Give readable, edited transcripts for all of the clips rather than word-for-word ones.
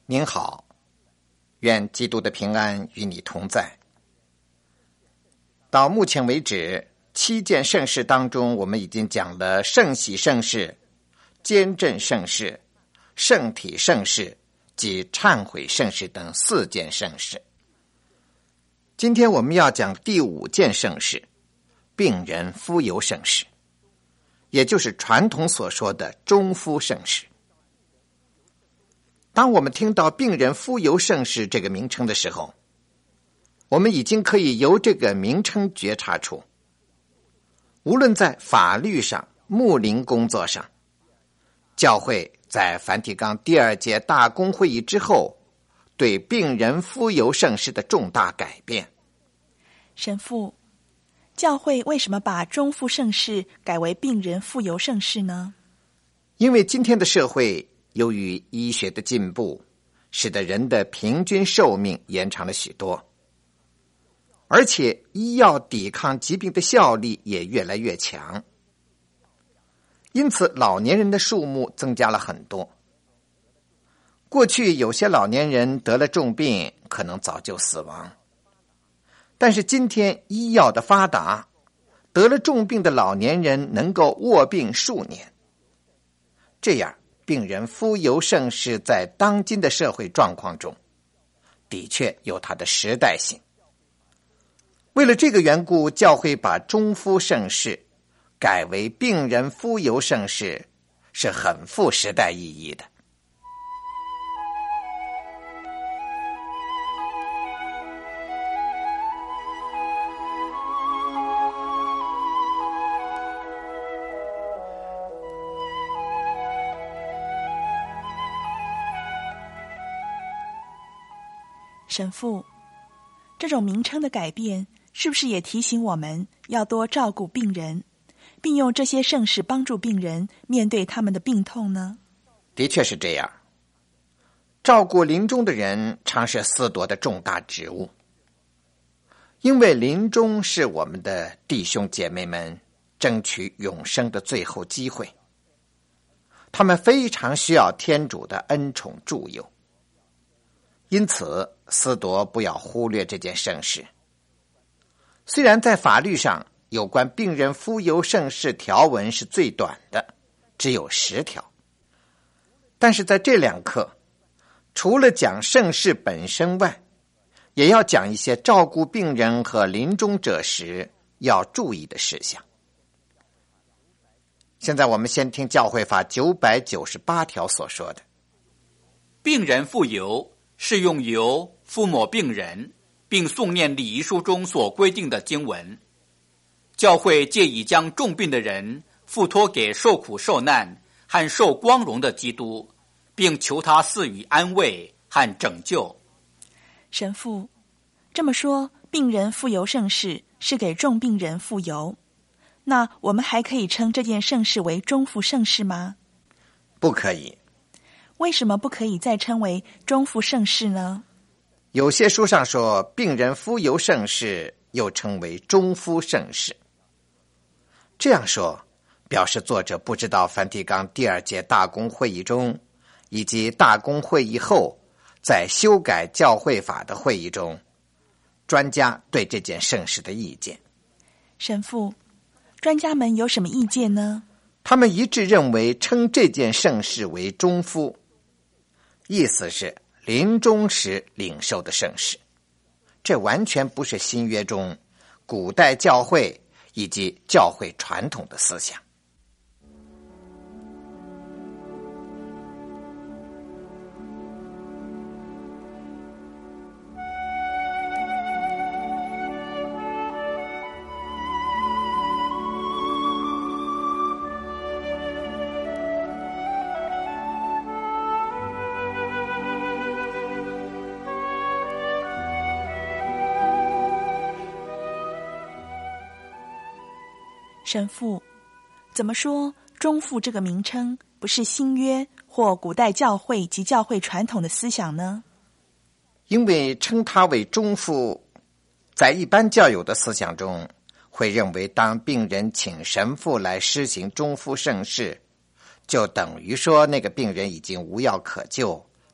您好，愿基督的平安与你同在。到目前为止，7件圣事当中，我们已经讲了圣喜圣事、坚振圣事、圣体圣事及忏悔圣事等4件圣事。今天我们要讲第5件圣事，病人傅油圣事，也就是传统所说的中敷圣事。当我们听到病人傅油圣事这个名称的时候，我们已经可以由这个名称觉察出，无论在法律上、牧灵工作上，教会在梵蒂冈第2届大公会议之后，对病人傅油圣事的重大改变。 神父，教会为什么把中敷圣事改为病人傅油圣事呢？ 因为今天的社会由于医学的进步，使得人的平均寿命延长了许多，而且医药抵抗疾病的效力也越来越强，因此老年人的数目增加了很多。过去有些老年人得了重病，可能早就死亡，但是今天医药的发达，得了重病的老年人能够卧病数年，这样病人傅油圣事在当今的社会状况中的确有它的时代性。为了这个缘故，教会把中敷圣事改为病人傅油圣事，是很富时代意义的。 神父，这种名称的改变是不是也提醒我们要多照顾病人，并用这些圣事帮助病人面对他们的病痛呢？ 的确是这样。照顾临终的人常是司铎的重大职务，因为临终是我们的弟兄姐妹们争取永生的最后机会，他们非常需要天主的恩宠助佑。因此司铎不要忽略这件圣事。虽然在法律上有关病人傅油圣事条文是最短的，只有10条，但是在这2课，除了讲圣事本身外，也要讲一些照顾病人和临终者时要注意的事项。现在我们先听教会法998条所说的。 病人傅油是用油敷抹病人，并诵念礼仪书中所规定的经文。教会借以将重病的人付托给受苦受难和受光荣的基督，并求他赐予安慰和拯救。 神父，这么说，病人傅油圣事是给重病人傅油，那我们还可以称这件圣事为中敷圣事吗？ 不可以。 为什么不可以再称为中敷圣事呢？ 有些书上说病人傅油圣事又称为中敷圣事。这样说表示作者不知道梵蒂冈第2届大公会议中以及大公会议后在修改教会法的会议中，专家对这件圣事的意见。 神父，专家们有什么意见呢？ 他们一致认为称这件圣事为中敷，意思是临终时领受的圣事，这完全不是新约中古代教会以及教会传统的思想。 神父，怎么说中敷这个名称不是新约或古代教会及教会传统的思想呢？ 因为称它为中敷，在一般教友的思想中，会认为当病人请神父来施行中敷圣事，就等于说那个病人已经无药可救，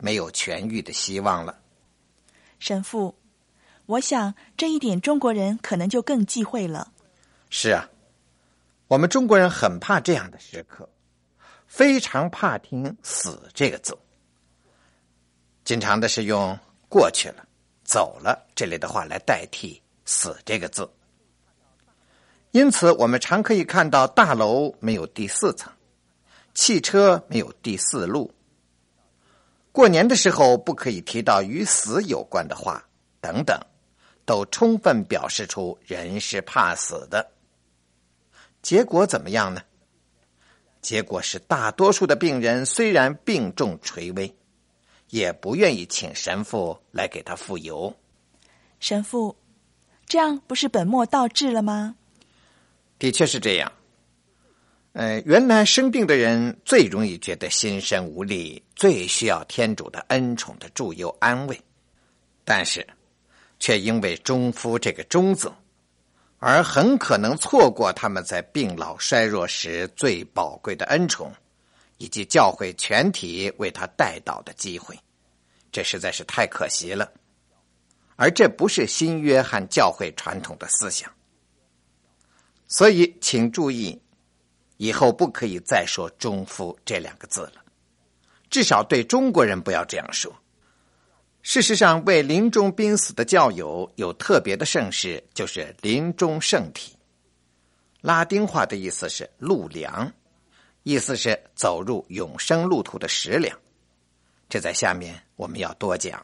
没有痊愈的希望了。 神父，我想这一点中国人可能就更忌讳了。 是啊，我们中国人很怕这样的时刻，非常怕听死这个字，经常的是用过去了、走了这类的话来代替死这个字。因此我们常可以看到大楼没有第4层，汽车没有第4路。过年的时候不可以提到与死有关的话等等，都充分表示出人是怕死的。结果怎么样呢？结果是大多数的病人虽然病重垂危，也不愿意请神父来给他傅油。 神父，这样不是本末倒置了吗？ 的确是这样。原来生病的人最容易觉得心身无力，最需要天主的恩宠的助佑安慰，但是却因为中夫这个中字，而很可能错过他们在病老衰弱时最宝贵的恩宠，以及教会全体为他代祷的机会，这实在是太可惜了。而这不是新约和教会传统的思想。所以请注意，以后不可以再说中夫这2个字了，至少对中国人不要这样说。事实上，为临终濒死的教友有特别的圣事，就是临终圣体。拉丁话的意思是路粮，意思是走入永生路途的食粮。这在下面我们要多讲。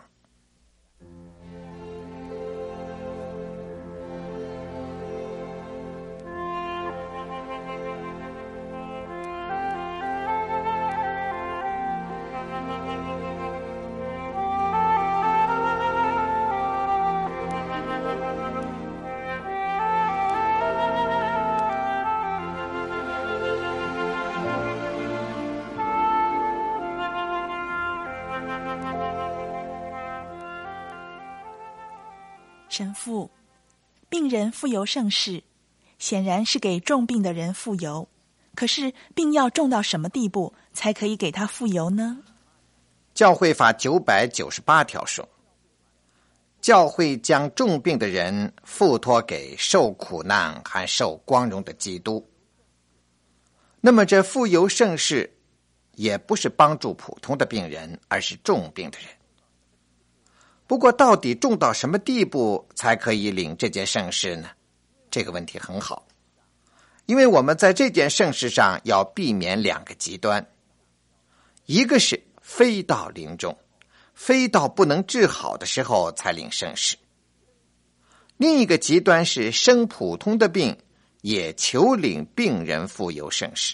神父，病人傅油圣事显然是给重病的人傅油，可是病要重到什么地步才可以给他傅油呢？ 教会法998条说，教会将重病的人付托给受苦难和受光荣的基督。那么这傅油圣事也不是帮助普通的病人，而是重病的人。不过到底重到什么地步才可以领这件圣事呢？这个问题很好，因为我们在这件圣事上要避免2个极端，一个是非到临终，非到不能治好的时候才领圣事；另一个极端是生普通的病，也求领病人傅油圣事。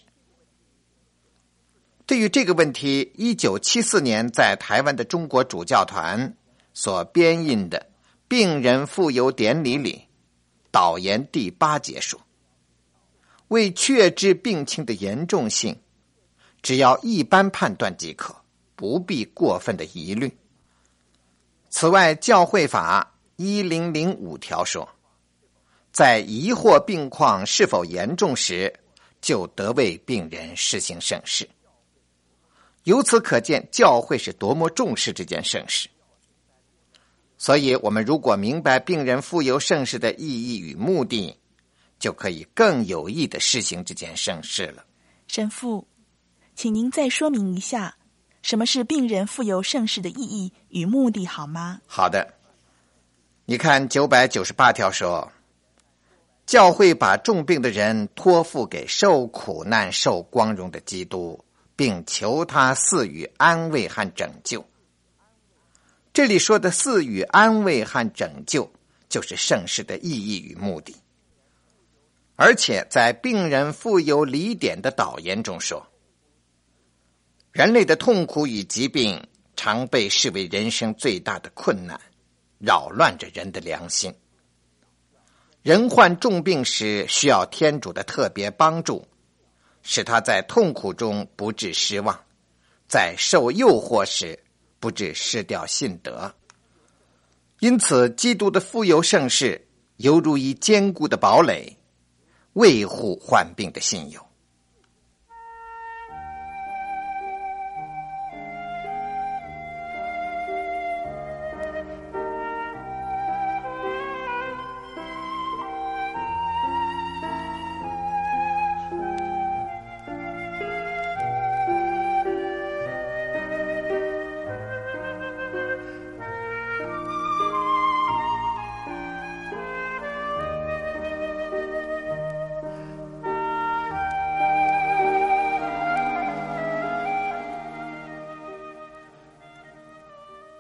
对于这个问题，1974年在台湾的中国主教团所编印的病人傅油典礼里，导言第8节说，为确知病情的严重性，只要一般判断即可，不必过分的疑虑。此外，教会法1005条说，在疑惑病况是否严重时，就得为病人施行圣事。由此可见，教会是多么重视这件圣事。所以我们如果明白病人傅油圣事的意义与目的，就可以更有益地施行这件圣事了。 神父，请您再说明一下，什么是病人傅油圣事的意义与目的好吗？ 好的，你看998条说，教会把重病的人托付给受苦难受光荣的基督，并求他赐予安慰和拯救。这里说的赐予安慰和拯救，就是圣事的意义与目的。而且在病人傅油礼典的导言中说，人类的痛苦与疾病常被视为人生最大的困难，扰乱着人的良心。人患重病时需要天主的特别帮助，使他在痛苦中不致失望，在受诱惑时不致失掉信德。因此基督的傅油圣事犹如一坚固的堡垒，维护患病的信友。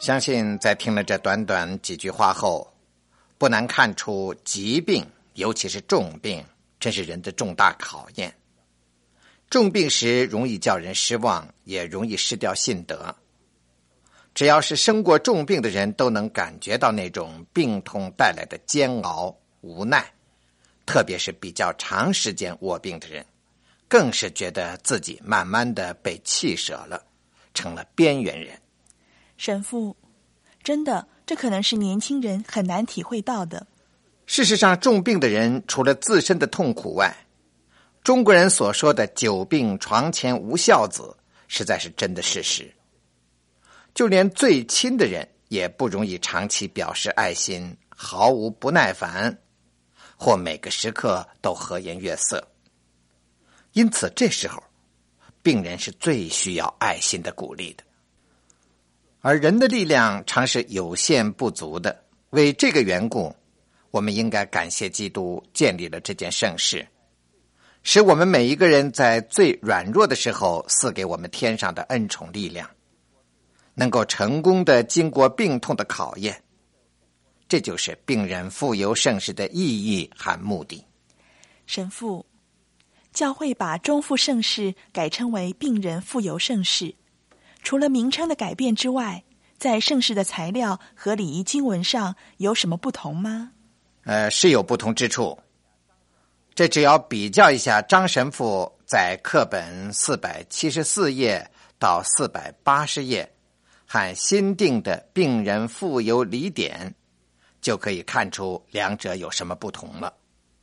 相信在听了这短短几句话后，不难看出疾病，尤其是重病，真是人的重大考验。重病时容易叫人失望，也容易失掉信德。只要是生过重病的人，都能感觉到那种病痛带来的煎熬、无奈，特别是比较长时间卧病的人，更是觉得自己慢慢的被气舍了，成了边缘人。 神父，真的，这可能是年轻人很难体会到的。 事实上，重病的人除了自身的痛苦外，中国人所说的久病床前无孝子，实在是真的事实。就连最亲的人也不容易长期表示爱心，毫无不耐烦，或每个时刻都和颜悦色。因此这时候，病人是最需要爱心的鼓励的。而人的力量常是有限不足的，为这个缘故，我们应该感谢基督建立了这件盛事，使我们每一个人在最软弱的时候赐给我们天上的恩宠力量，能够成功的经过病痛的考验。这就是病人傅油盛世的意义和目的。 神父，教会把中复盛世改称为病人傅油盛世，除了名称的改变之外，在盛世的材料和礼仪经文上有什么不同吗？ 是有不同之处。这只要比较一下张神父在课本474页到480页和新订的病人傅油礼典，就可以看出两者有什么不同了。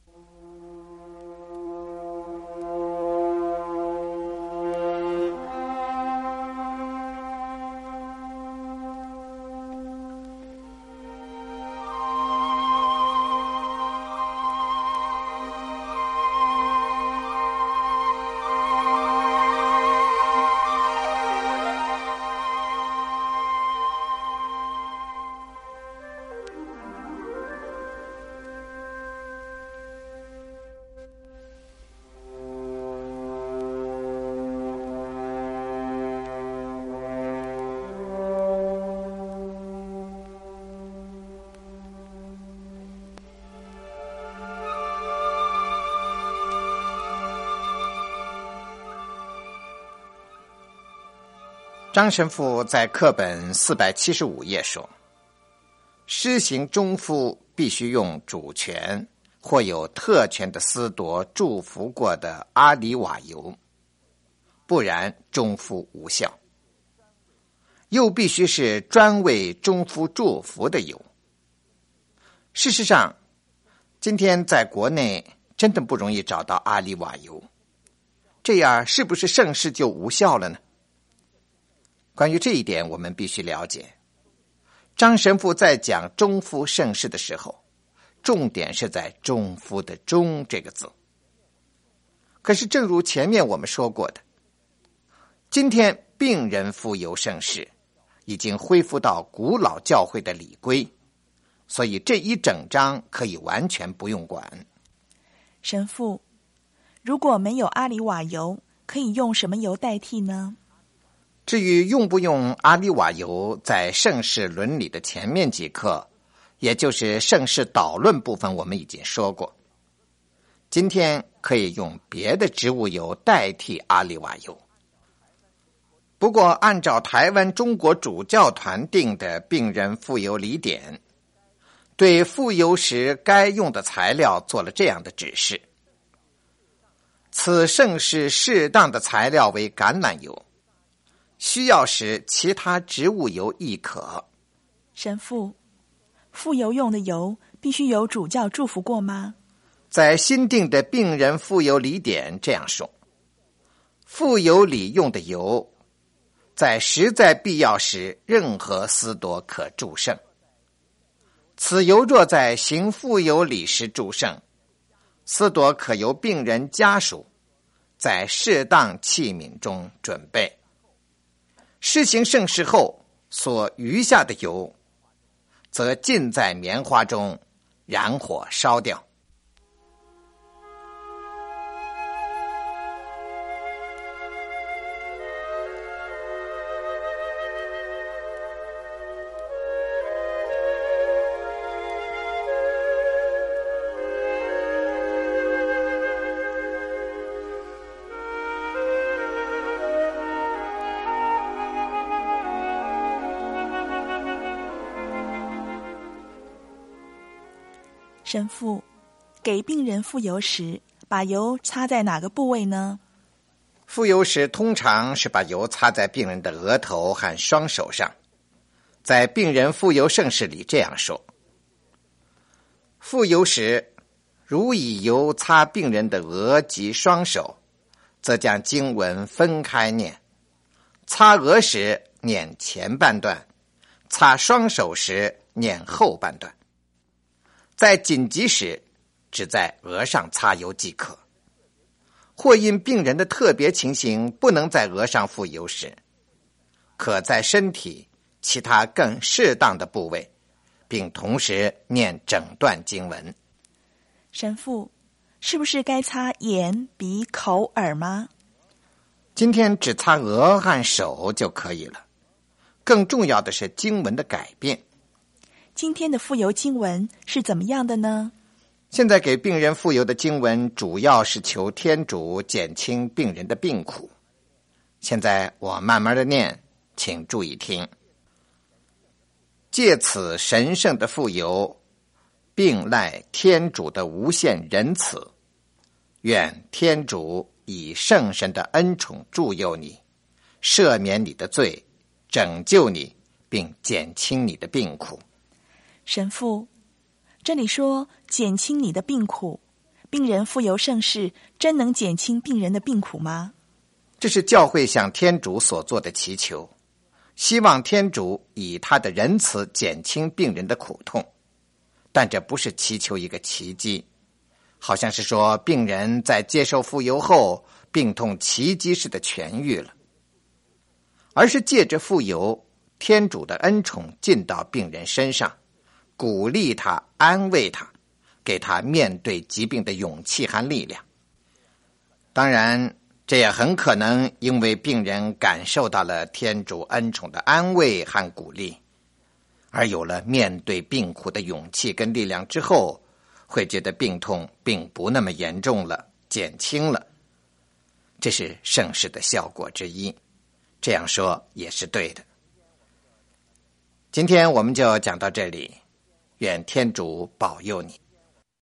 张神父在课本475页说，施行中复必须用主权或有特权的司铎祝福过的阿里瓦油，不然中复无效。又必须是专为中复祝福的油。事实上，今天在国内真的不容易找到阿里瓦油，这样是不是盛世就无效了呢？关于这一点，我们必须了解，张神父在讲中复盛世的时候，重点是在中复的中这个字。可是正如前面我们说过的，今天病人傅油盛世已经恢复到古老教会的礼规，所以这一整章可以完全不用管。 神父，如果没有阿里瓦油，可以用什么油代替呢？ 至于用不用阿里瓦油，在盛世伦理的前面几课，也就是盛世导论部分，我们已经说过。今天可以用别的植物油代替阿里瓦油。不过按照台湾中国主教团定的病人傅油礼典，对傅油时该用的材料做了这样的指示：此盛世适当的材料为橄榄油，需要时其他植物油亦可。 神父，傅油用的油必须有主教祝福过吗？ 在新定的病人傅油礼典这样说：傅油里用的油，在实在必要时，任何司铎可祝圣。此油若在行傅油礼时祝圣，司铎可由病人家属在适当器皿中准备。施行圣事后所余下的油，则浸在棉花中，燃火烧掉。 神父，给病人傅油时，把油擦在哪个部位呢？ 傅油时通常是把油擦在病人的额头和双手上。在病人傅油圣事里这样说：傅油时，如以油擦病人的额及双手，则将经文分开念。擦额时念前半段，擦双手时念后半段。在紧急时，只在额上擦油即可。或因病人的特别情形不能在额上傅油时，可在身体其他更适当的部位，并同时念整段经文。 神父，是不是该擦眼、鼻、口、耳吗？ 今天只擦额和手就可以了。更重要的是经文的改变。 今天的傅油经文是怎么样的呢？ 现在给病人傅油的经文主要是求天主减轻病人的病苦。现在我慢慢的念，请注意听。借此神圣的傅油，并赖天主的无限仁慈，愿天主以圣神的恩宠助佑你，赦免你的罪，拯救你，并减轻你的病苦。 神父，这里说减轻你的病苦，病人傅油圣事真能减轻病人的病苦吗？ 这是教会向天主所做的祈求，希望天主以他的仁慈减轻病人的苦痛。但这不是祈求一个奇迹，好像是说病人在接受傅油后，病痛奇迹式的痊愈了，而是借着傅油，天主的恩宠进到病人身上，鼓励他，安慰他，给他面对疾病的勇气和力量。当然，这也很可能因为病人感受到了天主恩宠的安慰和鼓励，而有了面对病苦的勇气跟力量之后，会觉得病痛并不那么严重了，减轻了。这是圣事的效果之一，这样说也是对的。今天我们就讲到这里，愿天主保佑你。